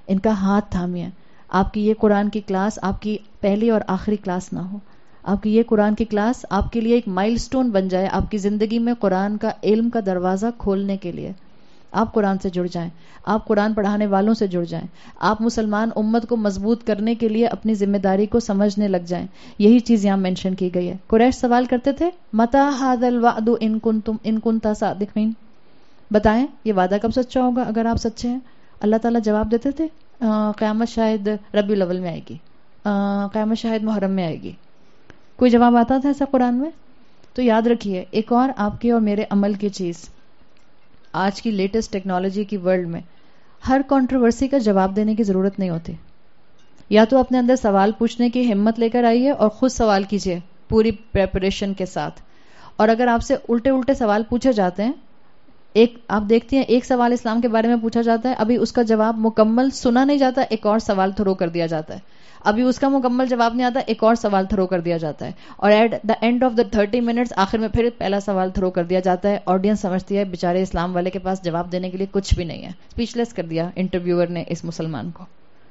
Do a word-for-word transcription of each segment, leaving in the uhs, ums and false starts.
ان کا ہاتھ تھامیں. آپ کی یہ قرآن کی کلاس آپ کی پہلی اور آخری کلاس نہ ہو. آپ کی یہ قرآن کی کلاس آپ کے لیے ایک مائل سٹون بن جائے آپ کی زندگی میں قرآن کا علم کا دروازہ کھولنے کے لیے. آپ قرآن سے جڑ جائیں, آپ قرآن پڑھانے والوں سے جڑ جائیں, آپ مسلمان امت کو مضبوط کرنے کے لیے اپنی ذمہ داری کو سمجھنے لگ جائیں. یہی چیز یہاں مینشن کی گئی ہے. قریش سوال کرتے تھے متی ھذا الوعد ان کنتم ان کنتم صادقین, بتائیں یہ وعدہ کب سچا ہوگا اگر آپ سچے ہیں. اللہ تعالیٰ جواب دیتے تھے قیامت شاید ربیع الاول میں آئے گی, قیامت شاید محرم میں آئے گی. کوئی جواب آتا تھا ایسا قرآن میں؟ تو یاد رکھیے ایک اور آپ کے اور میرے عمل کی چیز, آج کی لیٹسٹ ٹیکنالوجی کی ورلڈ میں ہر کنٹروورسی کا جواب دینے کی ضرورت نہیں ہوتی. یا تو اپنے اندر سوال پوچھنے کی ہمت لے کر آئیے اور خود سوال کیجیے پوری پریپریشن کے ساتھ. اور اگر آپ سے الٹے الٹے سوال پوچھے جاتے ہیں, ایک آپ دیکھتی ہیں ایک سوال اسلام کے بارے میں پوچھا جاتا ہے, ابھی اس کا جواب مکمل سنا نہیں جاتا, ایک اور سوال تھرو کر دیا جاتا ہے. ابھی اس کا مکمل جواب نہیں آتا, ایک اور سوال تھرو کر دیا جاتا ہے. اور at the end of the thirty minutes آخر میں پھر پہلا سوال تھرو کر دیا جاتا ہے. آڈینس سمجھتی ہے بیچارے اسلام والے کے پاس جواب دینے کے لیے کچھ بھی نہیں ہے, اسپیچ لیس کر دیا انٹرویور نے اس مسلمان کو.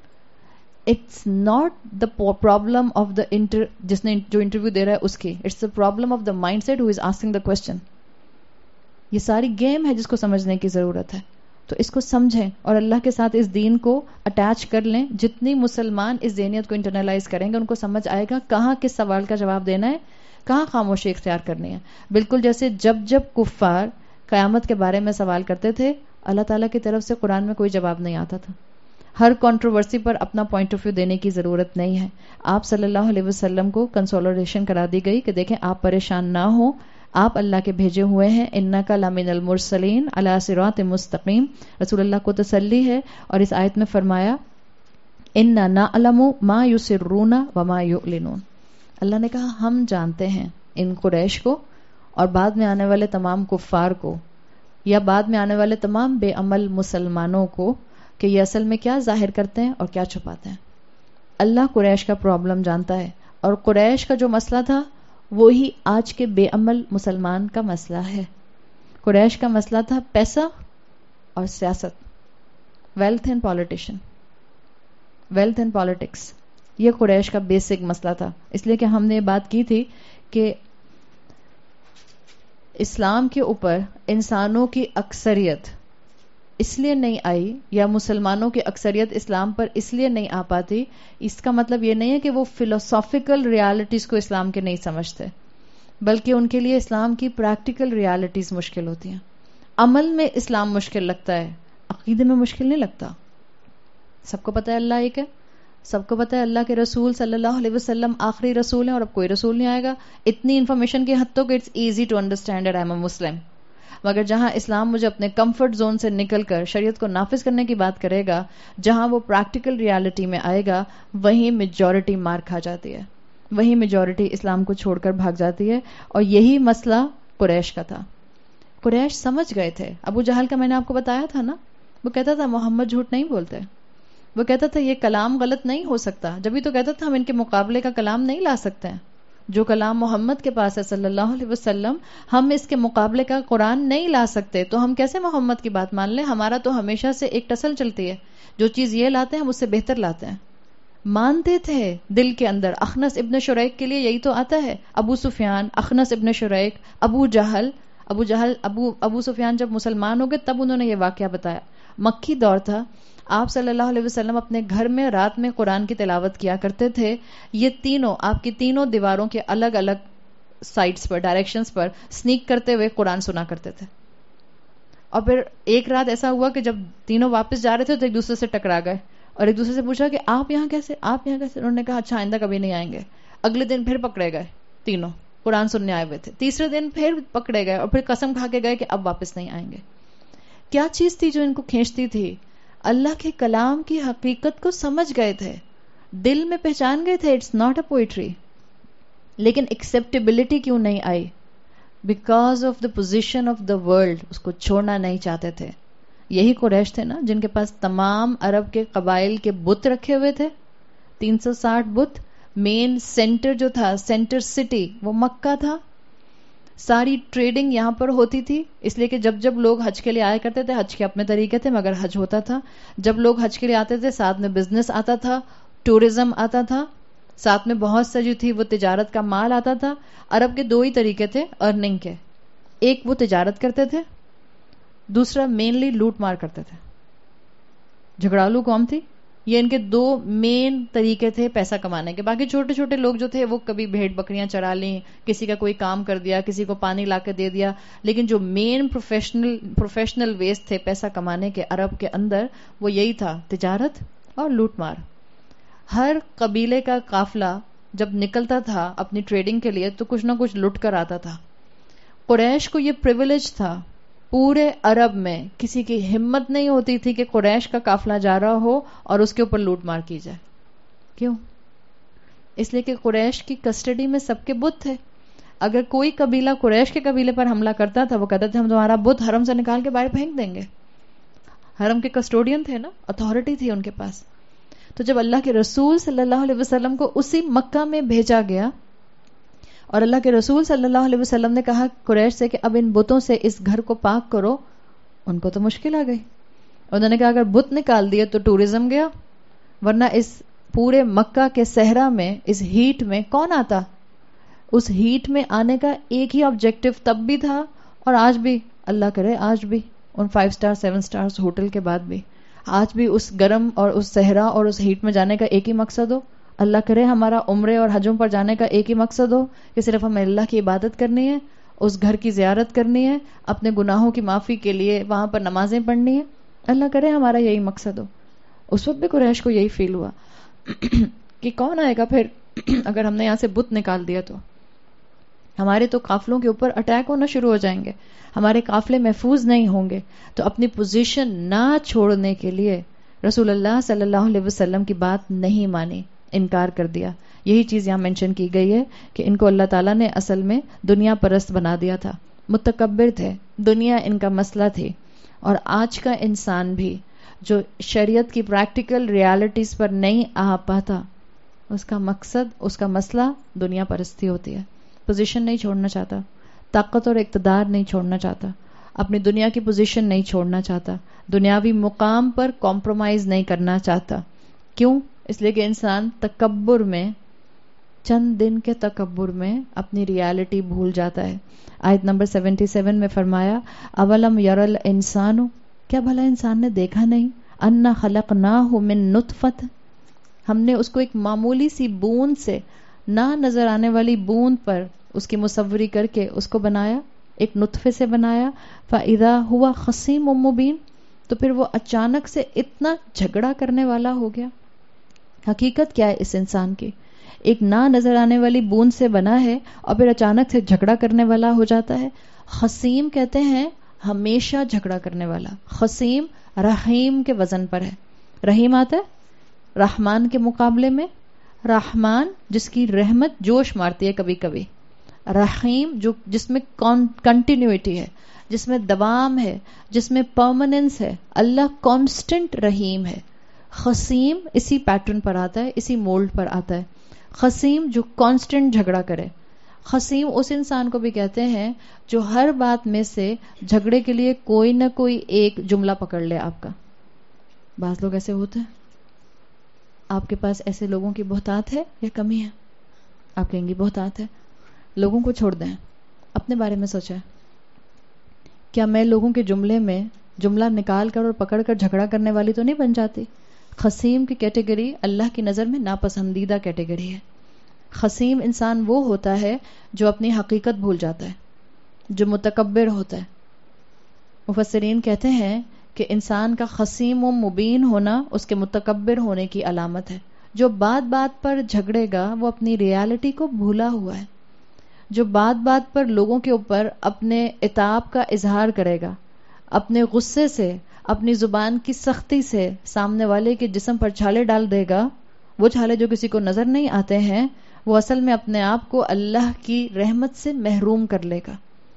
It's not the problem of the inter جس نے جو انٹرویو دے رہا ہے اس کی, it's the problem of the mindset who is asking the question. یہ ساری گیم ہے جس کو سمجھنے کی ضرورت ہے. تو اس کو سمجھیں اور اللہ کے ساتھ اس دین کو اٹیچ کر لیں. جتنی مسلمان اس ذہنیت کو انٹرنلائز کریں گے ان کو سمجھ آئے گا کہاں کس سوال کا جواب دینا ہے, کہاں خاموشی اختیار کرنی ہے. بالکل جیسے جب جب کفار قیامت کے بارے میں سوال کرتے تھے اللہ تعالیٰ کی طرف سے قرآن میں کوئی جواب نہیں آتا تھا. ہر کنٹروورسی پر اپنا پوائنٹ آف ویو دینے کی ضرورت نہیں ہے. آپ صلی اللہ علیہ وسلم کو کنسولریشن کرا دی گئی کہ دیکھیں آپ پریشان نہ ہوں, آپ اللہ کے بھیجے ہوئے ہیں, انک لمن المرسلین علی صراط مستقیم. رسول اللہ کو تسلی ہے. اور اس آیت میں فرمایا انا نعلم ما یسرون وما یعلنون. اللہ نے کہا ہم جانتے ہیں ان قریش کو اور بعد میں آنے والے تمام کفار کو, یا بعد میں آنے والے تمام بے عمل مسلمانوں کو, کہ یہ اصل میں کیا ظاہر کرتے ہیں اور کیا چھپاتے ہیں. اللہ قریش کا پرابلم جانتا ہے, اور قریش کا جو مسئلہ تھا وہی آج کے بے عمل مسلمان کا مسئلہ ہے. قریش کا مسئلہ تھا پیسہ اور سیاست, wealth and politician, wealth and politics. یہ قریش کا بیسک مسئلہ تھا. اس لیے کہ ہم نے یہ بات کی تھی کہ اسلام کے اوپر انسانوں کی اکثریت اس لیے نہیں آئی, یا مسلمانوں کی اکثریت اسلام پر اس لیے نہیں آ پاتی, اس کا مطلب یہ نہیں ہے کہ وہ فلسافیکل ریالٹیز کو اسلام کے نہیں سمجھتے, بلکہ ان کے لیے اسلام کی پریکٹیکل ریالٹیز مشکل ہوتی ہیں. عمل میں اسلام مشکل لگتا ہے, عقیدے میں مشکل نہیں لگتا. سب کو پتہ ہے اللہ ایک ہے, سب کو پتہ ہے اللہ کے رسول صلی اللہ علیہ وسلم آخری رسول ہیں اور اب کوئی رسول نہیں آئے گا. اتنی انفارمیشن کی حد تک it's easy to understand that I am a Muslim. مگر جہاں اسلام مجھے اپنے کمفرٹ زون سے نکل کر شریعت کو نافذ کرنے کی بات کرے گا, جہاں وہ پریکٹیکل ریالٹی میں آئے گا, وہیں میجورٹی مار کھا جاتی ہے, وہیں میجورٹی اسلام کو چھوڑ کر بھاگ جاتی ہے. اور یہی مسئلہ قریش کا تھا. قریش سمجھ گئے تھے. ابو جہل کا میں نے آپ کو بتایا تھا نا, وہ کہتا تھا محمد جھوٹ نہیں بولتے, وہ کہتا تھا یہ کلام غلط نہیں ہو سکتا, جبھی تو کہتا تھا ہم ان کے مقابلے کا کلام نہیں لا سکتے ہیں. جو کلام محمد کے پاس ہے صلی اللہ علیہ وسلم, ہم اس کے مقابلے کا قرآن نہیں لا سکتے, تو ہم کیسے محمد کی بات مان لیں. ہمارا تو ہمیشہ سے ایک ٹسل چلتی ہے, جو چیز یہ لاتے ہیں ہم اس سے بہتر لاتے ہیں. مانتے تھے دل کے اندر. اخنس ابن شریک کے لیے یہی تو آتا ہے, ابو سفیان, اخنس ابن شریک, ابو جہل. ابو جہل ابو ابو سفیان جب مسلمان ہو گئے تب انہوں نے یہ واقعہ بتایا. مکی دور تھا, آپ صلی اللہ علیہ وسلم اپنے گھر میں رات میں قرآن کی تلاوت کیا کرتے تھے. یہ تینوں آپ کی تینوں دیواروں کے الگ الگ سائڈز پر, ڈائریکشنز پر سنیک کرتے ہوئے قرآن سنا کرتے تھے. اور پھر ایک رات ایسا ہوا کہ جب تینوں واپس جا رہے تھے تو ایک دوسرے سے ٹکرا گئے اور ایک دوسرے سے پوچھا کہ آپ یہاں کیسے, آپ یہاں کیسے. انہوں نے کہا اچھا آئندہ کبھی نہیں آئیں گے. اگلے دن پھر پکڑے گئے تینوں, قرآن سننے آئے ہوئے تھے. تیسرے دن پھر پکڑے گئے اور پھر قسم کھا کے گئے کہ اب واپس نہیں آئیں گے. کیا چیز تھی جو ان کو کھینچتی تھی؟ اللہ کے کلام کی حقیقت کو سمجھ گئے تھے, دل میں پہچان گئے تھے اٹس ناٹ اے پوئٹری. لیکن ایکسیپٹیبلٹی کیوں نہیں آئی؟ Because of the position of the world, اس کو چھوڑنا نہیں چاہتے تھے. یہی قریش تھے نا جن کے پاس تمام عرب کے قبائل کے بت رکھے ہوئے تھے, تین سو ساٹھ بت. مین سینٹر جو تھا, سینٹر سٹی وہ مکہ تھا. ساری ٹریڈنگ یہاں پر ہوتی تھی، اس لیے کہ جب جب لوگ حج کے لیے آیا کرتے تھے، حج کے اپنے طریقے تھے مگر حج ہوتا تھا. جب لوگ حج کے لیے آتے تھے ساتھ میں بزنس آتا تھا، ٹورزم آتا تھا، ساتھ میں بہت سا جو تھی وہ تجارت کا مال آتا تھا. عرب کے دو ہی طریقے تھے ارننگ کے، ایک وہ تجارت کرتے تھے، دوسرا مینلی لوٹ مار کرتے تھے. جھگڑالو قوم تھی، یہ ان کے دو مین طریقے تھے پیسہ کمانے کے. باقی چھوٹے چھوٹے لوگ جو تھے وہ کبھی بھیڑ بکریاں چرا لیں، کسی کا کوئی کام کر دیا، کسی کو پانی لا کے دے دیا، لیکن جو مین پروفیشنل پروفیشنل ویز تھے پیسہ کمانے کے عرب کے اندر وہ یہی تھا، تجارت اور لوٹ مار. ہر قبیلے کا قافلہ جب نکلتا تھا اپنی ٹریڈنگ کے لیے تو کچھ نہ کچھ لٹ کر آتا تھا. قریش کو یہ پریویلیج تھا، پورے عرب میں کسی کی ہمت نہیں ہوتی تھی کہ قریش کا قافلہ جا رہا ہو اور اس کے اوپر لوٹ مار کی جائے. کیوں؟ اس لیے کہ قریش کی کسٹڈی میں سب کے بت تھے. اگر کوئی قبیلہ قریش کے قبیلے پر حملہ کرتا تھا وہ کہتے تھے ہم تمہارا بت حرم سے نکال کے باہر پھینک دیں گے. حرم کے کسٹوڈین تھے نا، اتھارٹی تھی ان کے پاس. تو جب اللہ کے رسول صلی اللہ علیہ وسلم کو اسی مکہ میں بھیجا گیا اور اللہ کے رسول صلی اللہ علیہ وسلم نے کہا قریش سے کہ اب ان بتوں سے اس گھر کو پاک کرو، ان کو تو مشکل آ گئی. انہوں نے کہا اگر بت نکال دیے تو ٹورزم گیا، ورنہ اس پورے مکہ کے صحرا میں اس ہیٹ میں کون آتا؟ اس ہیٹ میں آنے کا ایک ہی آبجیکٹو تب بھی تھا اور آج بھی، اللہ کرے آج بھی ان five star seven star hotel کے بعد بھی آج بھی اس گرم اور اس صحرا اور اس ہیٹ میں جانے کا ایک ہی مقصد ہو. اللہ کرے ہمارا عمرے اور حجوں پر جانے کا ایک ہی مقصد ہو کہ صرف ہمیں اللہ کی عبادت کرنی ہے، اس گھر کی زیارت کرنی ہے، اپنے گناہوں کی معافی کے لیے وہاں پر نمازیں پڑھنی ہے. اللہ کرے ہمارا یہی مقصد ہو. اس وقت بھی قریش کو یہی فیل ہوا کہ کون آئے گا پھر اگر ہم نے یہاں سے بت نکال دیا تو ہمارے تو قافلوں کے اوپر اٹیک ہونا شروع ہو جائیں گے، ہمارے قافلے محفوظ نہیں ہوں گے. تو اپنی پوزیشن نہ چھوڑنے کے لیے رسول اللہ صلی اللہ علیہ وسلم کی بات نہیں مانی، انکار کر دیا. یہی چیز یہاں مینشن کی گئی ہے کہ ان کو اللہ تعالیٰ نے اصل میں دنیا پرست بنا دیا تھا، متکبر تھے، دنیا ان کا مسئلہ تھی. اور آج کا انسان بھی جو شریعت کی پریکٹیکل ریالٹیز پر نہیں آ پاتا، اس کا مقصد، اس کا مسئلہ دنیا پرستی ہوتی ہے. پوزیشن نہیں چھوڑنا چاہتا، طاقت اور اقتدار نہیں چھوڑنا چاہتا، اپنی دنیا کی پوزیشن نہیں چھوڑنا چاہتا، دنیاوی مقام پر کمپرومائز نہیں کرنا چاہتا. کیوں؟ اس لیے کہ انسان تکبر میں، چند دن کے تکبر میں اپنی ریالٹی بھول جاتا ہے. آیت نمبر سیونٹی سیون میں فرمایا اولم یرل انسانو، کیا بھلا انسان نے دیکھا نہیں، انا خلقناہ من نطفت، ہم نے اس کو ایک معمولی سی بوند سے، نہ نظر آنے والی بوند پر اس کی مصوری کر کے اس کو بنایا، ایک نطفے سے بنایا. فاذا ہوا خصیم مبین، تو پھر وہ اچانک سے اتنا جھگڑا کرنے والا ہو گیا. حقیقت کیا ہے اس انسان کی؟ ایک نہ نظر آنے والی بوند سے بنا ہے اور پھر اچانک سے جھگڑا کرنے والا ہو جاتا ہے. خصیم کہتے ہیں ہمیشہ جھگڑا کرنے والا. خصیم رحیم کے وزن پر ہے. رحیم آتا ہے رحمان کے مقابلے میں، رحمان جس کی رحمت جوش مارتی ہے کبھی کبھی، رحیم جو جس میں کنٹینیوٹی ہے، جس میں دوام ہے، جس میں پرماننس ہے. اللہ کانسٹنٹ رحیم ہے. خصیم اسی پیٹرن پر آتا ہے، اسی مولڈ پر آتا ہے. خصیم جو کانسٹنٹ جھگڑا کرے. خصیم اس انسان کو بھی کہتے ہیں جو ہر بات میں سے جھگڑے کے لیے کوئی نہ کوئی ایک جملہ پکڑ لے آپ کا. بعض لوگ ایسے ہوتے ہیں. آپ کے پاس ایسے لوگوں کی بہتات ہے یا کمی ہے؟ آپ کہیں گی بہتات ہے. لوگوں کو چھوڑ دیں، اپنے بارے میں سوچیں. کیا میں لوگوں کے جملے میں جملہ نکال کر اور پکڑ کر جھگڑا کرنے والی تو نہیں بن جاتی؟ خصیم کی کیٹیگری اللہ کی نظر میں ناپسندیدہ کیٹیگری ہے. خصیم انسان وہ ہوتا ہے جو اپنی حقیقت بھول جاتا ہے، جو متکبر ہوتا ہے. مفسرین کہتے ہیں کہ انسان کا خصیم و مبین ہونا اس کے متکبر ہونے کی علامت ہے. جو بات بات پر جھگڑے گا وہ اپنی ریالٹی کو بھولا ہوا ہے. جو بات بات پر لوگوں کے اوپر اپنے عتاب کا اظہار کرے گا، اپنے غصے سے، اپنی زبان کی سختی سے سامنے والے کے جسم پر چھالے ڈال دے گا، وہ چھالے جو کسی کو نظر نہیں آتے ہیں، وہ اصل میں اپنے آپ کو اللہ کی رحمت سے محروم کر لے گا.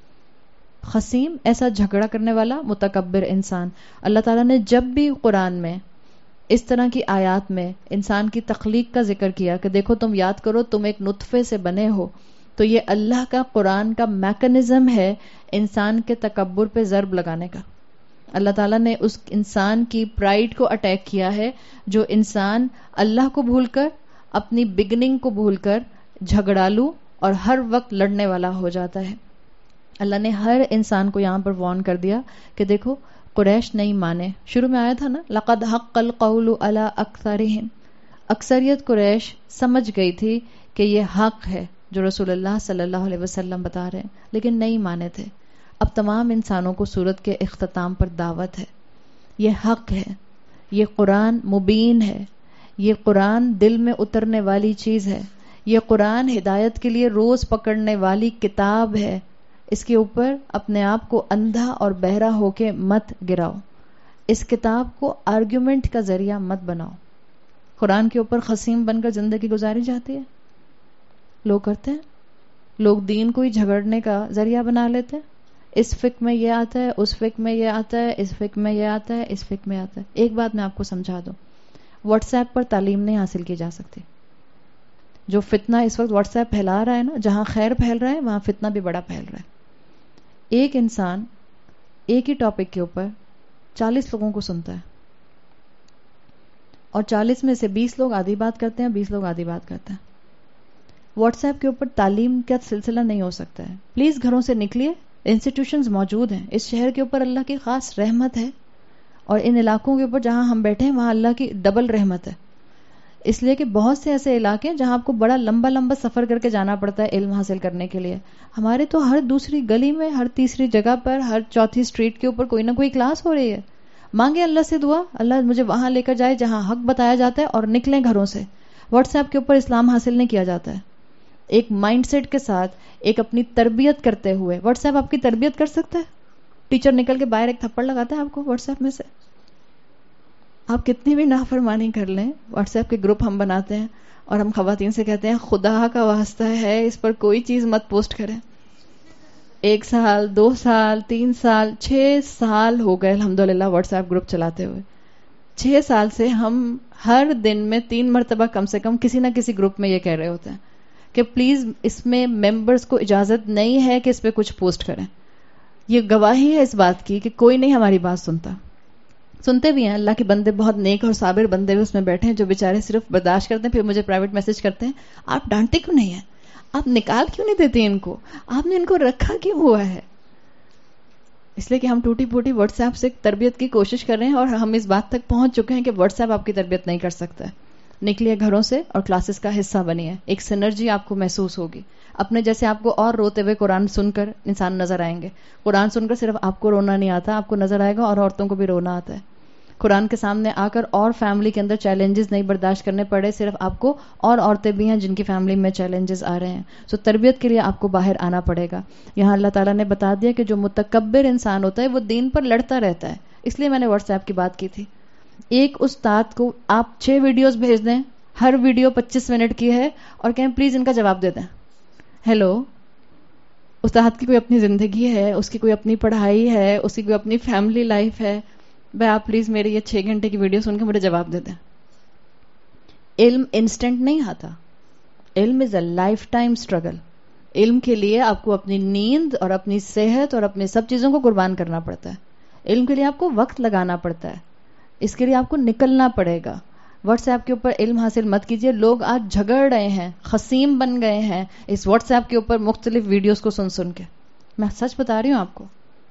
خصیم ایسا جھگڑا کرنے والا متکبر انسان. اللہ تعالیٰ نے جب بھی قرآن میں اس طرح کی آیات میں انسان کی تخلیق کا ذکر کیا کہ دیکھو تم یاد کرو تم ایک نطفے سے بنے ہو، تو یہ اللہ کا قرآن کا میکنزم ہے انسان کے تکبر پہ ضرب لگانے کا. اللہ تعالیٰ نے اس انسان کی پرائڈ کو اٹیک کیا ہے جو انسان اللہ کو بھول کر اپنی بگننگ کو بھول کر جھگڑالو اور ہر وقت لڑنے والا ہو جاتا ہے. اللہ نے ہر انسان کو یہاں پر وارن کر دیا کہ دیکھو قریش نہیں مانے. شروع میں آیا تھا نا لقد حق القول علی اکثرہم، اکثریت قریش سمجھ گئی تھی کہ یہ حق ہے جو رسول اللہ صلی اللہ علیہ وسلم بتا رہے ہیں، لیکن نہیں مانے تھے. اب تمام انسانوں کو سورت کے اختتام پر دعوت ہے. یہ حق ہے، یہ قرآن مبین ہے، یہ قرآن دل میں اترنے والی چیز ہے، یہ قرآن ہدایت کے لیے روز پکڑنے والی کتاب ہے. اس کے اوپر اپنے آپ کو اندھا اور بہرا ہو کے مت گراؤ. اس کتاب کو آرگیومنٹ کا ذریعہ مت بناؤ. قرآن کے اوپر خصیم بن کر زندگی گزاری جاتی ہے، لوگ کرتے ہیں. لوگ دین کو ہی جھگڑنے کا ذریعہ بنا لیتے ہیں. اس فقہ میں یہ آتا ہے، اس فقہ میں یہ آتا ہے، اس فقہ میں یہ آتا ہے، اس فقہ میں آتا ہے. ایک بات میں آپ کو سمجھا دوں، واٹس ایپ پر تعلیم نہیں حاصل کی جا سکتی. جو فتنہ اس وقت واٹس ایپ پھیلا رہا ہے نا، جہاں خیر پھیل رہا ہے وہاں فتنہ بھی بڑا پھیل رہا ہے. ایک انسان ایک ہی ٹاپک کے اوپر چالیس لوگوں کو سنتا ہے، اور چالیس میں سے بیس لوگ آدھی بات کرتے ہیں، بیس لوگ آدھی بات کرتے ہیں. واٹس ایپ کے اوپر تعلیم کا سلسلہ نہیں ہو سکتا ہے. پلیز گھروں سے نکلیے. انسٹیٹیوشنز موجود ہیں. اس شہر کے اوپر اللہ کی خاص رحمت ہے، اور ان علاقوں کے اوپر جہاں ہم بیٹھے ہیں وہاں اللہ کی ڈبل رحمت ہے. اس لیے کہ بہت سے ایسے علاقے ہیں جہاں آپ کو بڑا لمبا لمبا سفر کر کے جانا پڑتا ہے علم حاصل کرنے کے لیے. ہمارے تو ہر دوسری گلی میں، ہر تیسری جگہ پر، ہر چوتھی اسٹریٹ کے اوپر کوئی نہ کوئی کلاس ہو رہی ہے. مانگے اللہ سے دعا، اللہ مجھے وہاں لے کر جائے جہاں حق بتایا جاتا ہے، اور نکلیں گھروں سے. واٹس ایپ کے اوپر اسلام حاصل نہیں کیا جاتا ہے. ایک مائنڈ سیٹ کے ساتھ، ایک اپنی تربیت کرتے ہوئے. واٹس ایپ آپ کی تربیت کر سکتا ہے؟ ٹیچر نکل کے باہر ایک تھپڑ لگاتا ہے آپ کو واٹس ایپ میں سے. آپ کتنی بھی نافرمانی کر لیں، واٹس ایپ کے گروپ ہم بناتے ہیں اور ہم خواتین سے کہتے ہیں خدا کا واسطہ ہے اس پر کوئی چیز مت پوسٹ کریں. ایک سال، دو سال، تین سال، چھ سال ہو گئے الحمدللہ واٹس ایپ گروپ چلاتے ہوئے. چھ سال سے ہم ہر دن میں تین مرتبہ کم سے کم کسی نہ کسی گروپ میں یہ کہہ رہے ہوتے ہیں کہ پلیز اس میں ممبرز کو اجازت نہیں ہے کہ اس پہ کچھ پوسٹ کریں. یہ گواہی ہے اس بات کی کہ کوئی نہیں ہماری بات سنتا. سنتے بھی ہیں اللہ کے بندے، بہت نیک اور صابر بندے بھی اس میں بیٹھے ہیں جو بیچارے صرف برداشت کرتے ہیں، پھر مجھے پرائیویٹ میسج کرتے ہیں آپ ڈانٹتے کیوں نہیں ہیں، آپ نکال کیوں نہیں دیتے ان کو، آپ نے ان کو رکھا کیوں ہوا ہے. اس لیے کہ ہم ٹوٹی پھوٹی واٹس ایپ سے تربیت کی کوشش کر رہے ہیں، اور ہم اس بات تک پہنچ چکے ہیں کہ واٹس ایپ آپ کی تربیت نہیں کر سکتا ہے. نکلیے گھروں سے اور کلاسز کا حصہ بنیے. ایک سینرجی آپ کو محسوس ہوگی. اپنے جیسے آپ کو اور روتے ہوئے قرآن سن کر انسان نظر آئیں گے. قرآن سن کر صرف آپ کو رونا نہیں آتا، آپ کو نظر آئے گا اور عورتوں کو بھی رونا آتا ہے. قرآن کے سامنے آ کر اور فیملی کے اندر چیلنجز نہیں برداشت کرنے پڑے، صرف آپ کو اور عورتیں بھی ہیں جن کی فیملی میں چیلنجز آ رہے ہیں. سو تربیت کے لیے آپ کو باہر آنا پڑے گا. یہاں اللہ تعالیٰ نے بتا دیا کہ جو متکبر انسان ہوتا ہے وہ دین پر لڑتا رہتا ہے. اس لیے میں نے واٹس ایپ کی بات کی تھی. ایک استاد کو آپ چھ ویڈیوز بھیج دیں، ہر ویڈیو پچیس منٹ کی ہے، اور کہیں پلیز ان کا جواب دے دیں. ہیلو، استاد کی کوئی اپنی زندگی ہے، اس کی کوئی اپنی پڑھائی ہے، اس کی کوئی اپنی فیملی لائف ہے. بھائی آپ پلیز میری یہ چھ گھنٹے کی ویڈیو سن کے مجھے جواب دے دیں. علم انسٹنٹ نہیں آتا. علم is a lifetime struggle. علم کے لیے آپ کو اپنی نیند اور اپنی صحت اور اپنی سب چیزوں کو قربان کرنا پڑتا ہے. علم کے لیے آپ کو وقت لگانا پڑتا ہے. اس کے لیے آپ کو نکلنا پڑے گا. واٹس ایپ کے اوپر علم حاصل مت کیجیے. لوگ آج جھگڑ رہے ہیں، خصیم بن گئے ہیں اس واٹس ایپ کے اوپر مختلف ویڈیوز کو سن سن کے. میں سچ بتا رہی ہوں آپ کو.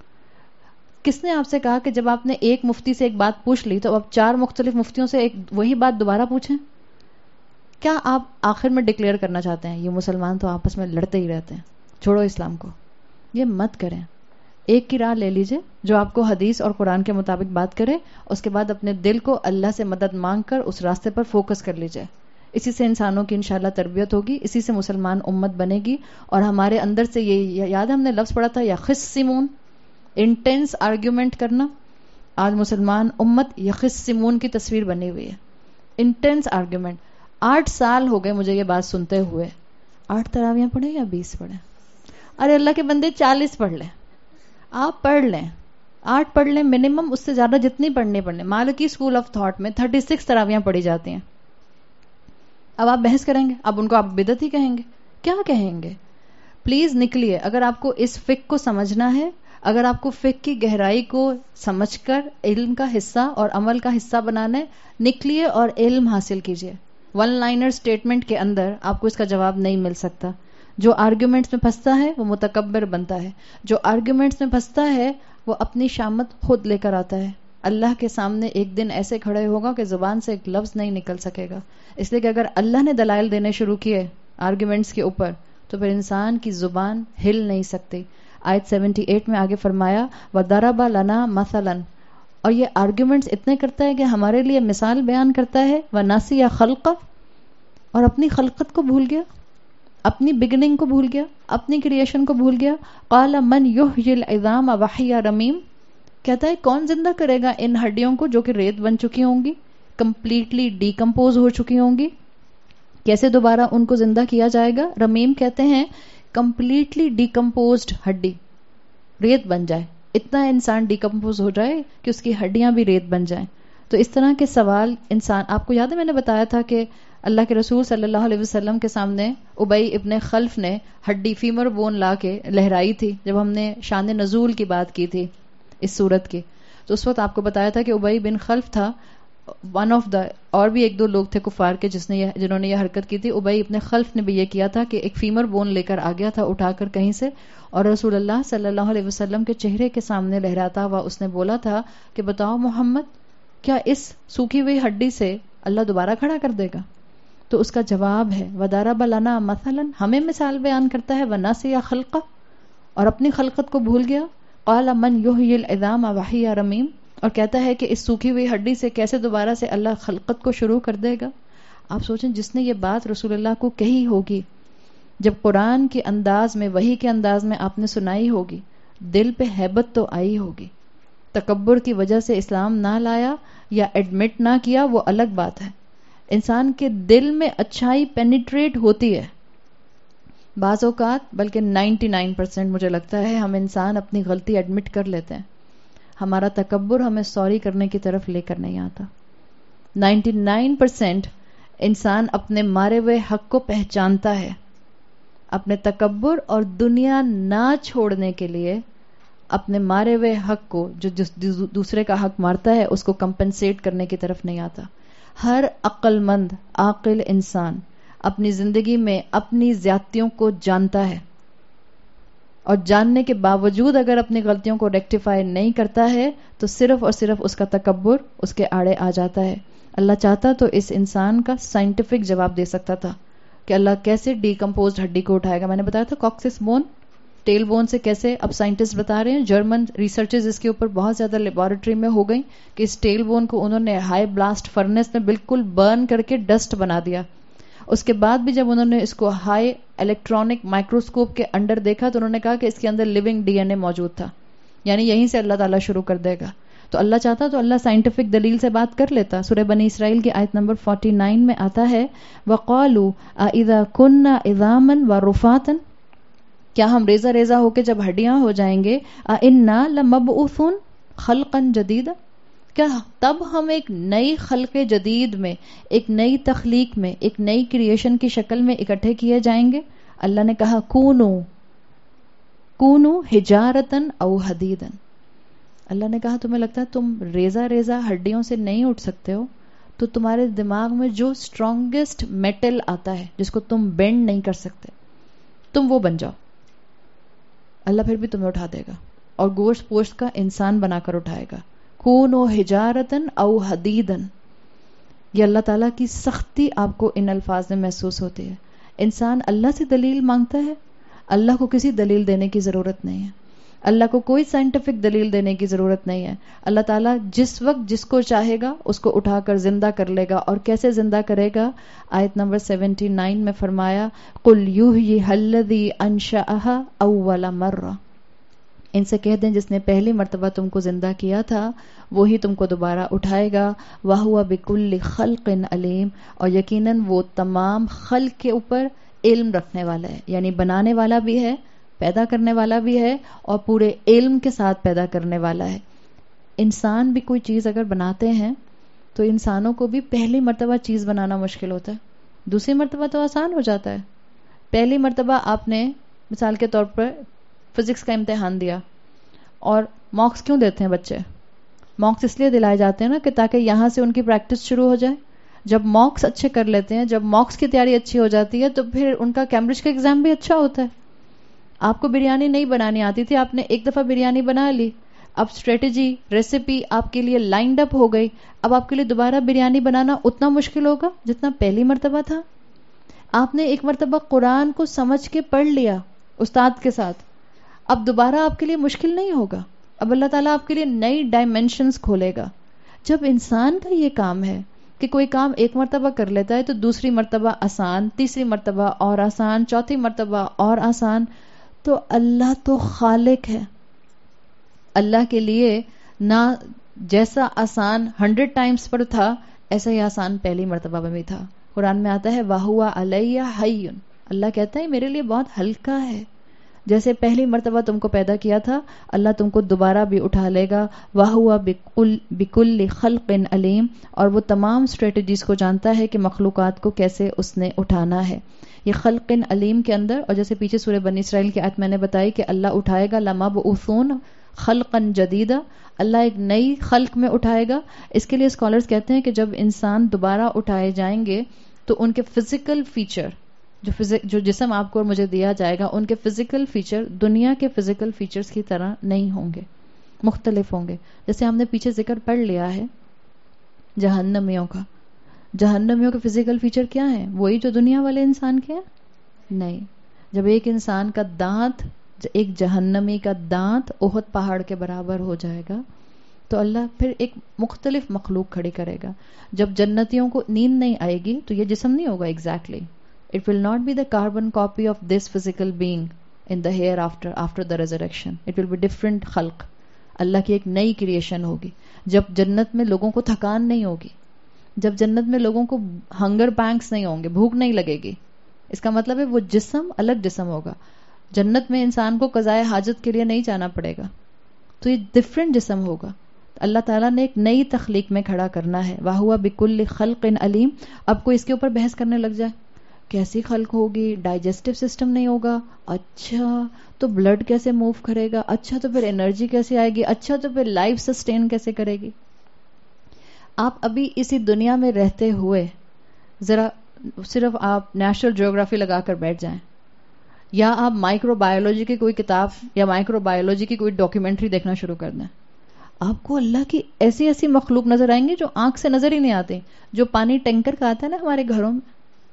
کس نے آپ سے کہا کہ جب آپ نے ایک مفتی سے ایک بات پوچھ لی تو اب چار مختلف مفتیوں سے ایک وہی بات دوبارہ پوچھیں؟ کیا آپ آخر میں ڈکلیئر کرنا چاہتے ہیں یہ مسلمان تو آپس میں لڑتے ہی رہتے ہیں، چھوڑو اسلام کو؟ یہ مت کریں. ایک کی راہ لے لیجئے جو آپ کو حدیث اور قرآن کے مطابق بات کرے. اس کے بعد اپنے دل کو اللہ سے مدد مانگ کر اس راستے پر فوکس کر لیجئے. اسی سے انسانوں کی انشاءاللہ تربیت ہوگی، اسی سے مسلمان امت بنے گی. اور ہمارے اندر سے یہ یاد ہم نے لفظ پڑھا تھا یخصمون، انٹینس آرگیومنٹ کرنا. آج مسلمان امت یخصمون کی تصویر بنی ہوئی ہے. Intense argument. آٹھ سال ہو گئے مجھے یہ بات سنتے ہوئے. آٹھ تراویاں پڑھیں یا بیس پڑھیں؟ ارے اللہ کے بندے چالیس پڑھ لیں. آپ پڑھ لیں، آٹھ پڑھ لیں منیمم، اس سے زیادہ جتنی پڑھنی پڑھ لیں. مالکی اسکول آف تھاٹ میں تھرٹی سکس تراویاں پڑھی جاتی ہیں. اب آپ بحث کریں گے، اب ان کو آپ بدعت ہی کہیں گے. کیا کہیں گے؟ پلیز نکلیے. اگر آپ کو اس فقہ کو سمجھنا ہے، اگر آپ کو فقہ کی گہرائی کو سمجھ کر علم کا حصہ اور عمل کا حصہ بنانا ہے، نکلیے اور علم حاصل کیجیے. ون لائنر سٹیٹمنٹ کے اندر آپ کو اس کا جواب نہیں مل سکتا. جو آرگیومنٹس میں پھنستا ہے وہ متکبر بنتا ہے. جو آرگیومنٹس میں پھنستا ہے وہ اپنی شامت خود لے کر آتا ہے. اللہ کے سامنے ایک دن ایسے کھڑے ہوگا کہ زبان سے ایک لفظ نہیں نکل سکے گا. اس لیے کہ اگر اللہ نے دلائل دینے شروع کیے آرگیومنٹس کے اوپر تو پھر انسان کی زبان ہل نہیں سکتی. آیت اٹھہتر میں آگے فرمایا وَضَرَبَ لَنَا مَثَلًا، اور یہ آرگیومنٹس اتنے کرتا ہے کہ ہمارے لیے مثال بیان کرتا ہے. وَنَسِيَ خَلْقَهُ، اور اپنی خلقت کو بھول گیا، اپنی بگننگ کو بھول گیا، اپنی کریشن کو بھول گیا. قَالَ مَنْ يُحْيِي الْعِظَامَ وَهِيَ رَمِيمٌ، کہتا ہے کون زندہ کرے گا ان ہڈیوں کو جو کہ ریت بن چکی ہوں گی، کمپلیٹلی ڈیکمپوز ہو چکی ہوں گی. کیسے دوبارہ ان کو زندہ کیا جائے گا؟ رمیم کہتے ہیں کمپلیٹلی ڈیکمپوزڈ ہڈی ریت بن جائے، اتنا انسان ڈیکمپوز ہو جائے کہ اس کی ہڈیاں بھی ریت بن جائیں. تو اس طرح کے سوال انسان، آپ کو یاد ہے میں نے بتایا تھا کہ اللہ کے رسول صلی اللہ علیہ وسلم کے سامنے ابی ابن خلف نے ہڈی فیمر بون لا کے لہرائی تھی جب ہم نے شان نزول کی بات کی تھی اس صورت کی. تو اس وقت آپ کو بتایا تھا کہ ابی بن خلف تھا ون آف دا، اور بھی ایک دو لوگ تھے کفار کے جس نے یہ جنہوں نے یہ حرکت کی تھی. ابی ابن خلف نے بھی یہ کیا تھا کہ ایک فیمر بون لے کر آ گیا تھا اٹھا کر کہیں سے، اور رسول اللہ صلی اللہ علیہ وسلم کے چہرے کے سامنے لہراتا ہوا اس نے بولا تھا کہ بتاؤ محمد، کیا اس سوکھی ہوئی ہڈی سے اللہ دوبارہ کھڑا کر دے گا؟ تو اس کا جواب ہے وَضَرَبَ لَنَا مَثَلًا، ہمیں مثال بیان کرتا ہے. وَنَسِيَ خَلْقَهُ، اور اپنی خلقت کو بھول گیا. قَالَ مَنْ يُحْيِي الْعِظَامَ وَهِيَ رَمِيمٌ، اور کہتا ہے کہ اس سوکھی ہوئی ہڈی سے کیسے دوبارہ سے اللہ خلقت کو شروع کر دے گا. آپ سوچیں جس نے یہ بات رسول اللہ کو کہی ہوگی، جب قرآن کے انداز میں وحی کے انداز میں آپ نے سنائی ہوگی، دل پہ ہیبت تو آئی ہوگی. تکبر کی وجہ سے اسلام نہ لایا یا ایڈمٹ نہ کیا وہ الگ بات ہے. انسان کے دل میں اچھائی پینیٹریٹ ہوتی ہے بعض اوقات، بلکہ نائنٹی نائن پرسینٹ مجھے لگتا ہے ہم انسان اپنی غلطی ایڈمٹ کر لیتے ہیں. ہمارا تکبر ہمیں سوری کرنے کی طرف لے کر نہیں آتا. نائنٹی نائن پرسینٹ انسان اپنے مارے ہوئے حق کو پہچانتا ہے. اپنے تکبر اور دنیا نہ چھوڑنے کے لیے اپنے مارے ہوئے حق کو، جو دوسرے کا حق مارتا ہے، اس کو کمپنسیٹ کرنے کی طرف نہیں آتا. ہر عقل مند عاقل انسان اپنی زندگی میں اپنی زیادتیوں کو جانتا ہے، اور جاننے کے باوجود اگر اپنی غلطیوں کو ریکٹیفائی نہیں کرتا ہے تو صرف اور صرف اس کا تکبر اس کے آڑے آ جاتا ہے. اللہ چاہتا تو اس انسان کا سائنٹیفک جواب دے سکتا تھا کہ اللہ کیسے ڈیکمپوزڈ ہڈی کو اٹھائے گا. میں نے بتایا تھا کاکسس بون، ٹیل بون سے کیسے، اب سائنٹسٹ بتا رہے ہیں، جرمن ریسرچز اس کے اوپر بہت زیادہ لیبارٹری میں ہو گئی کہ اس ٹیل بون کو انہوں نے ہائی بلاسٹ فرنس میں بالکل برن کر کے ڈسٹ بنا دیا. اس کے بعد بھی جب انہوں نے اس کو ہائی الیکٹرانک مائکروسکوپ کے انڈر دیکھا تو انہوں نے کہا کہ اس کے اندر لیونگ ڈی این اے موجود تھا، یعنی یہیں سے اللہ تعالیٰ شروع کر دے گا. تو اللہ چاہتا تو اللہ سائنٹیفک دلیل سے بات کر لیتا. سورہ بنی اسرائیل کی آیت نمبر فورٹی نائن میں آتا ہے وَقَالُوا أَإِذَا كُنَّا عِظَامًا وَرُفَاتًا، کیا ہم ریزہ ریزہ ہو کے جب ہڈیاں ہو جائیں گے، أَإِنَّا لَمَبْعُوثُونَ خَلْقًا جَدِيدًا، کیا تب ہم ایک نئی خلق جدید میں، ایک نئی تخلیق میں، ایک نئی کریشن کی شکل میں اکٹھے کیے جائیں گے؟ اللہ نے کہا کونو کونو حجارتن او حدیدن. اللہ نے کہا تمہیں لگتا ہے تم ریزہ ریزہ ہڈیوں سے نہیں اٹھ سکتے ہو، تو تمہارے دماغ میں جو اسٹرانگسٹ میٹل آتا ہے جس کو تم بینڈ نہیں کر سکتے، تم وہ بن جاؤ، اللہ پھر بھی تمہیں اٹھا دے گا اور گوشت پوشت کا انسان بنا کر اٹھائے گا. کونو حجارتن او حدیدن. یہ اللہ تعالیٰ کی سختی آپ کو ان الفاظ میں محسوس ہوتی ہے. انسان اللہ سے دلیل مانگتا ہے، اللہ کو کسی دلیل دینے کی ضرورت نہیں ہے، اللہ کو کوئی سائنٹیفک دلیل دینے کی ضرورت نہیں ہے. اللہ تعالیٰ جس وقت جس کو چاہے گا اس کو اٹھا کر زندہ کر لے گا. اور کیسے زندہ کرے گا؟ آیت نمبر سیونٹی نائن میں فرمایا قُلْ يُحْيِيهَا الَّذِي أَنشَأَهَا أَوَّلَ مَرَّةٍ، ان سے کہہ دیں جس نے پہلی مرتبہ تم کو زندہ کیا تھا وہی تم کو دوبارہ اٹھائے گا. وَهُوَ بِكُلِّ خَلْقٍ عَلِيمٌ، اور یقیناً وہ تمام خلق کے اوپر علم رکھنے والا ہے، یعنی بنانے والا بھی ہے، پیدا کرنے والا بھی ہے، اور پورے علم کے ساتھ پیدا کرنے والا ہے. انسان بھی کوئی چیز اگر بناتے ہیں تو انسانوں کو بھی پہلی مرتبہ چیز بنانا مشکل ہوتا ہے، دوسری مرتبہ تو آسان ہو جاتا ہے. پہلی مرتبہ آپ نے مثال کے طور پر فزکس کا امتحان دیا, اور مارکس کیوں دیتے ہیں بچے؟ مارکس اس لیے دلائے جاتے ہیں نا کہ تاکہ یہاں سے ان کی پریکٹس شروع ہو جائے. جب مارکس اچھے کر لیتے ہیں, جب مارکس کی تیاری اچھی ہو جاتی ہے, تو پھر ان کا کیمبرج کا ایگزام بھی اچھا ہوتا ہے. آپ کو بریانی نہیں بنانی آتی تھی, آپ نے ایک دفعہ بریانی بنا لی, اب اسٹریٹجی ریسیپی آپ کے لیے لائنڈ اپ ہو گئی. اب آپ کے لیے دوبارہ بریانی بنانا اتنا مشکل ہوگا جتنا پہلی مرتبہ تھا. آپ نے ایک مرتبہ قرآن کو سمجھ کے پڑھ لیا استاد کے ساتھ, اب دوبارہ آپ کے لیے مشکل نہیں ہوگا. اب اللہ تعالیٰ آپ کے لیے نئی ڈائمینشنز کھولے گا. جب انسان کا یہ کام ہے کہ کوئی کام ایک مرتبہ کر لیتا ہے تو دوسری مرتبہ آسان, تیسری مرتبہ اور آسان, چوتھی مرتبہ اور آسان, تو اللہ تو خالق ہے. اللہ کے لیے نہ جیسا آسان ہنڈریڈ ٹائمز پر تھا ایسا ہی آسان پہلی مرتبہ میں بھی تھا. قرآن میں آتا ہے وَهُوَ عَلَيَّ حَيٌّ, اللہ کہتا ہے میرے لیے بہت ہلکا ہے. جیسے پہلی مرتبہ تم کو پیدا کیا تھا, اللہ تم کو دوبارہ بھی اٹھا لے گا. وَهُوَ بِكُلِّ خَلْقٍ عَلِيمٌ, اور وہ تمام اسٹریٹجیز کو جانتا ہے کہ مخلوقات کو کیسے اس نے اٹھانا ہے. یہ خلق علیم کے اندر, اور جیسے پیچھے سورہ بنی اسرائیل کی آیت میں نے بتائی کہ اللہ اٹھائے گا لَمَبْعُوثُونَ خلقا جدیدا, اللہ ایک نئی خلق میں اٹھائے گا. اس کے لیے اسکالرز کہتے ہیں کہ جب انسان دوبارہ اٹھائے جائیں گے تو ان کے فزیکل فیچر, جو فزک جو جسم آپ کو اور مجھے دیا جائے گا, ان کے فزیکل فیچر دنیا کے فزیکل فیچرز کی طرح نہیں ہوں گے, مختلف ہوں گے. جیسے ہم نے پیچھے ذکر پڑھ لیا ہے جہنمیوں کا. جہنمیوں کے فزیکل فیچر کیا ہیں؟ وہی جو دنیا والے انسان کے ہیں؟ نہیں. جب ایک انسان کا دانت, ایک جہنمی کا دانت احد پہاڑ کے برابر ہو جائے گا تو اللہ پھر ایک مختلف مخلوق کھڑی کرے گا. جب جنتیوں کو نیند نہیں آئے گی تو یہ جسم نہیں ہوگا exactly. It will not be the carbon copy of this physical being in the hereafter, after the resurrection. It will be different خلق. اللہ کی ایک نئی کریشن ہوگی. جب جنت میں لوگوں کو تھکان نہیں ہوگی, جب جنت میں لوگوں کو ہنگر پینکس نہیں ہوں گے, بھوک نہیں لگے گی, اس کا مطلب ہے وہ جسم الگ جسم ہوگا. جنت میں انسان کو قضائے حاجت کے لیے نہیں جانا پڑے گا, تو یہ ڈفرینٹ جسم ہوگا. اللہ تعالیٰ نے ایک نئی تخلیق میں کھڑا کرنا ہے. وَهُوَ بِكُلِّ خَلْقٍ عَلِيمٌ. اب کوئی اس کے اوپر بحث کرنے لگ جائے, کیسی خلق ہوگی, ڈائجسٹو سسٹم نہیں ہوگا, اچھا تو بلڈ کیسے موو کرے گا, اچھا تو پھر انرجی کیسے آئے گی, اچھا تو پھر لائف سسٹین کیسے کرے گی. آپ ابھی اسی دنیا میں رہتے ہوئے ذرا صرف آپ نیشنل جیوگرافی لگا کر بیٹھ جائیں, یا آپ مائکرو بایولوجی کی کوئی کتاب یا مائکرو بایولوجی کی کوئی ڈاکیومنٹری دیکھنا شروع کر دیں, آپ کو اللہ کی ایسی ایسی مخلوق نظر آئیں گے جو آنکھ سے نظر ہی نہیں آتی. جو پانی ٹینکر کا آتا ہے نا ہمارے گھروں میں,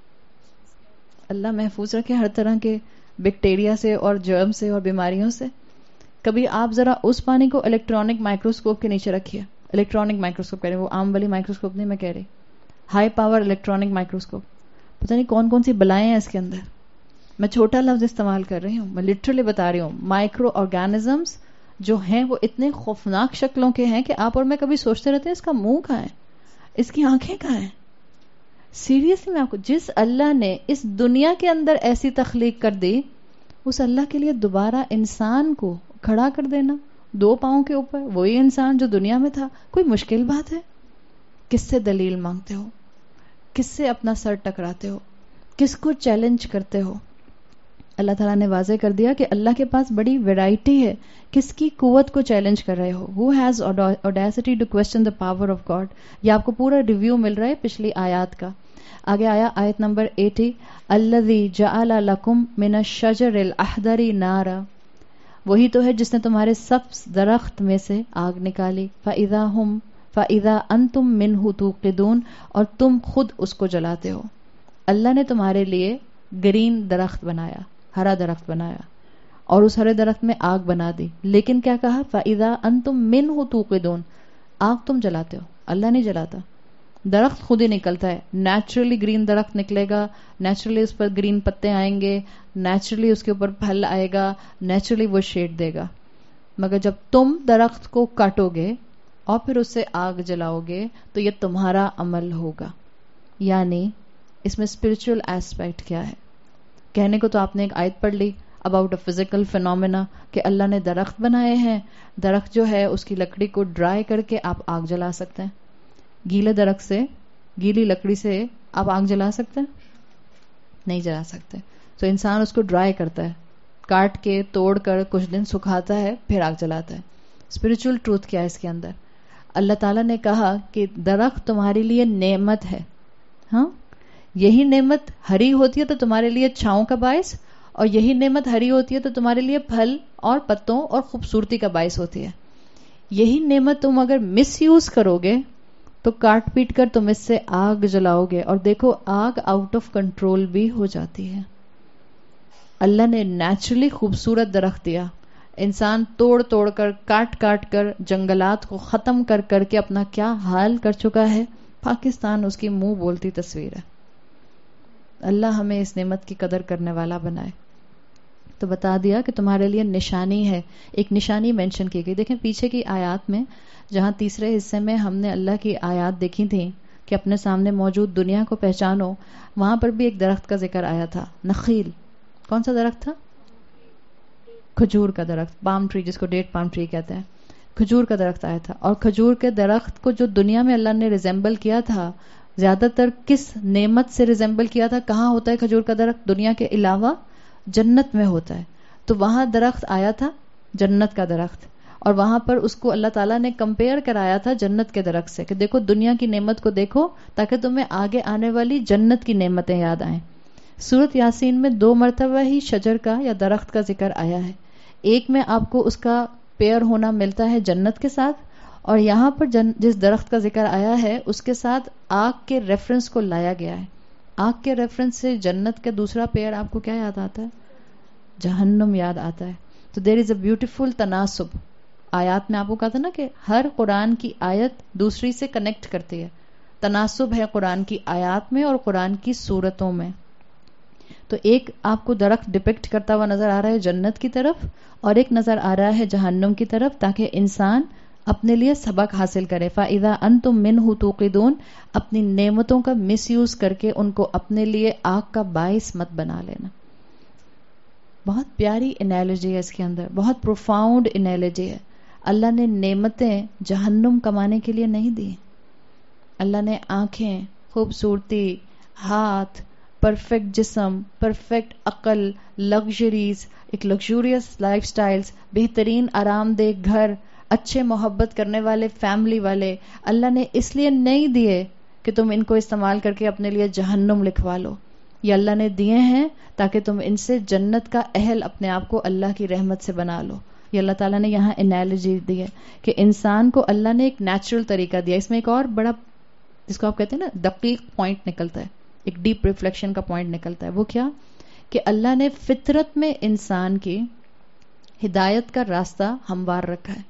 اللہ محفوظ رکھے ہر طرح کے بیکٹیریا سے اور جرم سے اور بیماریوں سے. کبھی آپ ذرا اس پانی کو الیکٹرانک مائکروسکوپ کے نیچے رکھیے. الیکٹرانک مائکروسکوپ کہہ رہے, وہ عام والی مائکروسکوپ نہیں میں کہہ رہی, ہائی پاور الیکٹرانک مائکروسکوپ. پتہ نہیں کون کون سی بلائیں ہیں اس کے اندر. میں چھوٹا لفظ استعمال کر رہی ہوں, میں لٹرلی بتا رہی ہوں. مائکرو آرگینزمس جو ہیں وہ اتنے خوفناک شکلوں کے ہیں کہ آپ اور میں کبھی سوچتے رہتے ہیں اس کا منہ کہاں ہے, اس کی آنکھیں کہاں ہیں. سیریسلی میں آپ کو, جس اللہ نے اس دنیا کے اندر ایسی تخلیق کر دی, اس اللہ کے لیے دوبارہ انسان کو کھڑا کر دینا دو پاؤں کے اوپر, وہی انسان جو دنیا میں تھا, کوئی مشکل بات ہے؟ کس سے دلیل مانگتے ہو, کس سے اپنا سر ٹکراتے ہو, کس کو چیلنج کرتے ہو؟ اللہ تعالیٰ نے واضح کر دیا کہ اللہ کے پاس بڑی ویرائٹی ہے. کس کی قوت کو چیلنج کر رہے ہو؟ Who has audacity to question the power of God؟ یہ آپ کو پورا ریویو مل رہا ہے پچھلی آیات کا. آگے آیا آیت نمبر اسی, الذی جعل لکم من الشجر الاخضر نارا, وہی تو ہے جس نے تمہارے سبز درخت میں سے آگ نکالی. فاذا ہم فاذا انتم منہ توقدون, اور تم خود اس کو جلاتے ہو. اللہ نے تمہارے لیے گرین درخت بنایا, ہرا درخت بنایا, اور اس ہرے درخت میں آگ بنا دی, لیکن کیا کہا؟ فاذا انتم منہ توقدون, آگ تم جلاتے ہو, اللہ نہیں جلاتا. درخت خود ہی نکلتا ہے, نیچرلی گرین درخت نکلے گا, نیچرلی اس پر گرین پتے آئیں گے, نیچرلی اس کے اوپر پھل آئے گا, نیچرلی وہ شیڈ دے گا. مگر جب تم درخت کو کاٹو گے اور پھر اس سے آگ جلاؤ گے تو یہ تمہارا عمل ہوگا. یعنی اس میں اسپرچل ایسپیکٹ کیا ہے؟ کہنے کو تو آپ نے ایک آیت پڑھ لی اباؤٹ اے فزیکل فینومینا کہ اللہ نے درخت بنائے ہیں, درخت جو ہے اس کی لکڑی کو ڈرائی کر کے آپ آگ جلا سکتے ہیں. گیلے درخت سے, گیلی لکڑی سے آپ آگ جلا سکتے ہیں؟ نہیں جلا سکتے. تو انسان اس کو ڈرائی کرتا ہے, کاٹ کے توڑ کر کچھ دن سکھاتا ہے پھر آگ جلاتا ہے. اسپرچل ٹروتھ کیا ہے اس کے اندر؟ اللہ تعالیٰ نے کہا کہ درخت تمہارے لیے نعمت ہے. ہاں، یہی نعمت ہری ہوتی ہے تو تمہارے لیے چھاؤں کا باعث، اور یہی نعمت ہری ہوتی ہے تو تمہارے لیے پھل اور پتوں اور خوبصورتی کا باعث ہوتی ہے. یہی نعمت تم اگر مس یوز کرو گے تو کاٹ پیٹ کر تم اس سے آگ جلاؤ گے، اور دیکھو آگ آؤٹ آف کنٹرول بھی ہو جاتی ہے. اللہ نے نیچرلی خوبصورت درخت دیا، انسان توڑ توڑ کر کاٹ کاٹ کر جنگلات کو ختم کر کر کے اپنا کیا حال کر چکا ہے. پاکستان اس کی منہ بولتی تصویر ہے. اللہ ہمیں اس نعمت کی قدر کرنے والا بنائے. تو بتا دیا کہ تمہارے لیے نشانی ہے. ایک نشانی مینشن کی گئی. دیکھیں پیچھے کی آیات میں جہاں تیسرے حصے میں ہم نے اللہ کی آیات دیکھی تھیں کہ اپنے سامنے موجود دنیا کو پہچانو، وہاں پر بھی ایک درخت کا ذکر آیا تھا، نخیل. کون سا درخت تھا؟ کھجور کا درخت، پام ٹری، جس کو ڈیٹ پام ٹری کہتے ہیں. کھجور کا درخت آیا تھا، اور کھجور کے درخت کو جو دنیا میں اللہ نے ریزمبل کیا تھا، زیادہ تر کس نعمت سے ریزمبل کیا تھا؟ کہاں ہوتا ہے کھجور کا درخت دنیا کے علاوہ؟ جنت میں ہوتا ہے. تو وہاں درخت آیا تھا جنت کا درخت، اور وہاں پر اس کو اللہ تعالیٰ نے کمپیئر کرایا تھا جنت کے درخت سے کہ دیکھو دنیا کی نعمت کو دیکھو تاکہ تمہیں آگے آنے والی جنت کی نعمتیں یاد آئیں. سورت یاسین میں دو مرتبہ ہی شجر کا یا درخت کا ذکر آیا ہے. ایک میں آپ کو اس کا پیئر ہونا ملتا ہے جنت کے ساتھ، اور یہاں پر جن جس درخت کا ذکر آیا ہے اس کے ساتھ آگ کے ریفرنس کو لایا گیا ہے. آگ کے ریفرنس سے جنت کا دوسرا پیئر آپ کو کیا یاد آتا ہے؟ جہنم یاد آتا ہے. تو دیر از اے بیوٹیفل تناسب. آیات میں آپ کو کہا تھا نا کہ ہر قرآن کی آیت دوسری سے کنیکٹ کرتی ہے. تناسب ہے قرآن کی آیات میں اور قرآن کی صورتوں میں. تو ایک آپ کو درخت ڈپکٹ کرتا ہوا نظر آ رہا ہے جنت کی طرف، اور ایک نظر آ رہا ہے جہنم کی طرف، تاکہ انسان اپنے لیے سبق حاصل کرے. فَإِذَا أَنْتُمْ مِنْهُ تُوقِدُونَ، اپنی نعمتوں کا مس یوز کر کے ان کو اپنے لیے آگ کا باعث مت بنا لینا. بہت پیاری انالوجی ہے اس کے اندر، بہت پروفاؤنڈ انالوجی ہے. اللہ نے نعمتیں جہنم کمانے کے لیے نہیں دی. اللہ نے آنکھیں، خوبصورتی، ہاتھ، پرفیکٹ جسم، پرفیکٹ عقل، لگژریز، ایک لگژوریس لائف سٹائلز، بہترین آرام دہ گھر، اچھے محبت کرنے والے فیملی والے، اللہ نے اس لیے نہیں دیے کہ تم ان کو استعمال کر کے اپنے لیے جہنم لکھوا لو. یہ اللہ نے دیے ہیں تاکہ تم ان سے جنت کا اہل اپنے آپ کو اللہ کی رحمت سے بنا لو. یہ اللہ تعالیٰ نے یہاں انالوجی دی ہے کہ انسان کو اللہ نے ایک نیچرل طریقہ دیا. اس میں ایک اور بڑا، جس کو آپ کہتے ہیں نا دقیق پوائنٹ نکلتا ہے، ایک ڈیپ ریفلیکشن کا پوائنٹ نکلتا ہے. وہ کیا؟ کہ اللہ نے فطرت میں انسان کی ہدایت کا راستہ ہموار رکھا ہے.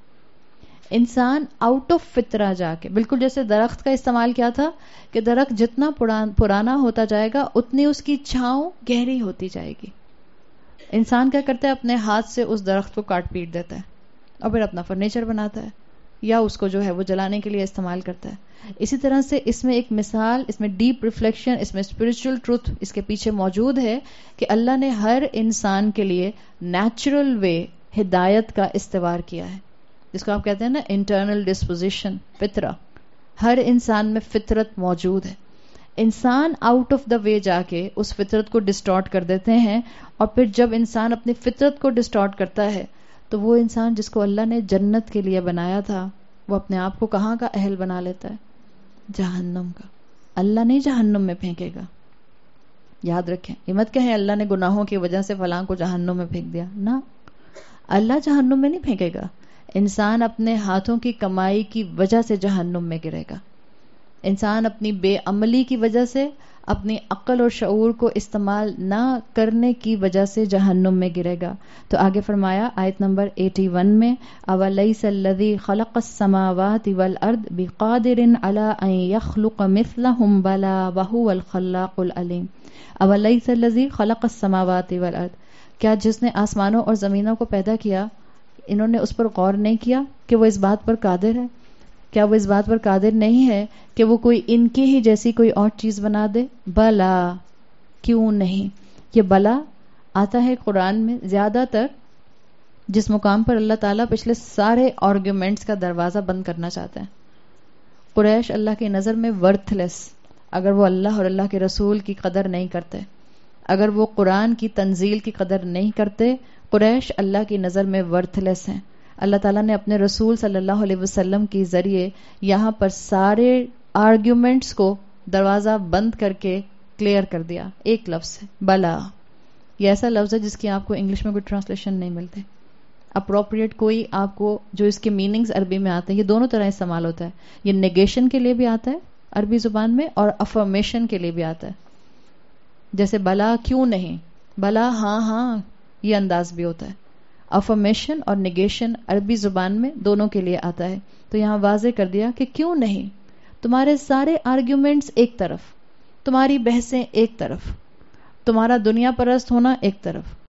انسان آؤٹ آف فطرہ جا کے، بالکل جیسے درخت کا استعمال کیا تھا کہ درخت جتنا پرانا ہوتا جائے گا اتنی اس کی چھاؤں گہری ہوتی جائے گی. انسان کیا کرتا ہے؟ اپنے ہاتھ سے اس درخت کو کاٹ پیٹ دیتا ہے اور پھر اپنا فرنیچر بناتا ہے، یا اس کو جو ہے وہ جلانے کے لیے استعمال کرتا ہے. اسی طرح سے اس میں ایک مثال، اس میں ڈیپ ریفلیکشن، اس میں اسپرچل ٹروتھ اس کے پیچھے موجود ہے کہ اللہ نے ہر انسان کے لیے نیچرل وے ہدایت کا استوار کیا ہے، جس کو آپ کہتے ہیں نا انٹرنل ڈسپوزیشن، فطرہ. ہر انسان میں فطرت موجود ہے. انسان آؤٹ آف دا وے جا کے اس فطرت کو ڈسٹارٹ کر دیتے ہیں، اور پھر جب انسان اپنی فطرت کو ڈسٹارٹ کرتا ہے تو وہ انسان جس کو اللہ نے جنت کے لیے بنایا تھا وہ اپنے آپ کو کہاں کا اہل بنا لیتا ہے؟ جہنم کا. اللہ نہیں جہنم میں پھینکے گا. یاد رکھیں، یہ مت کہیں اللہ نے گناہوں کی وجہ سے فلاں کو جہنم میں پھینک دیا. نہ، اللہ جہنم میں نہیں پھینکے گا. انسان اپنے ہاتھوں کی کمائی کی وجہ سے جہنم میں گرے گا. انسان اپنی بے عملی کی وجہ سے، اپنی عقل اور شعور کو استعمال نہ کرنے کی وجہ سے جہنم میں گرے گا. تو آگے فرمایا آیت نمبر اکیاسی میں، اَوَلَيْسَ الَّذِي خَلَقَ السَّمَاوَاتِ وَالْأَرْضَ بِقَادِرٍ عَلَىٰ أَن يَخْلُقَ مِثْلَهُمْ بَلَىٰ وَهُوَ الْخَلَّاقُ الْعَلِيمُ. اَوَلَيْسَ الَّذِي خَلَقَ السَّمَاوَاتِ وَالْأَرْضَ، کیا جس نے آسمانوں اور زمینوں کو پیدا کیا، انہوں نے اس پر غور نہیں کیا کہ وہ اس بات پر قادر ہے؟ کیا وہ اس بات پر قادر نہیں ہے کہ وہ کوئی ان کی ہی جیسی کوئی اور چیز بنا دے؟ بلا، کیوں نہیں. یہ بلا آتا ہے قرآن میں زیادہ تر جس مقام پر اللہ تعالیٰ پچھلے سارے آرگیومنٹس کا دروازہ بند کرنا چاہتے ہیں. قریش اللہ کی نظر میں ورتھ لیس، اگر وہ اللہ اور اللہ کے رسول کی قدر نہیں کرتے، اگر وہ قرآن کی تنزیل کی قدر نہیں کرتے، قریش اللہ کی نظر میں ورتھ لیس ہیں. اللہ تعالیٰ نے اپنے رسول صلی اللہ علیہ وسلم کے ذریعے یہاں پر سارے آرگیومنٹس کو دروازہ بند کر کے کلیئر کر دیا. ایک لفظ ہے بلا. یہ ایسا لفظ ہے جس کی آپ کو انگلش میں کوئی ٹرانسلیشن نہیں ملتے. اپروپریٹ کوئی آپ کو جو اس کے میننگز عربی میں آتے ہیں، یہ دونوں طرح استعمال ہوتا ہے. یہ نیگیشن کے لیے بھی آتا ہے عربی زبان میں اور افرمیشن کے لیے بھی آتا ہے. جیسے بلا کیوں نہیں، بلا ہاں ہاں، یہ انداز بھی ہوتا ہے. افرمیشن اور نیگیشن عربی زبان میں دونوں کے لیے آتا ہے. تو یہاں واضح کر دیا کہ کیوں نہیں، تمہارے سارے آرگیومنٹس ایک طرف، تمہاری بحثیں ایک طرف، تمہارا دنیا پرست ہونا ایک طرف،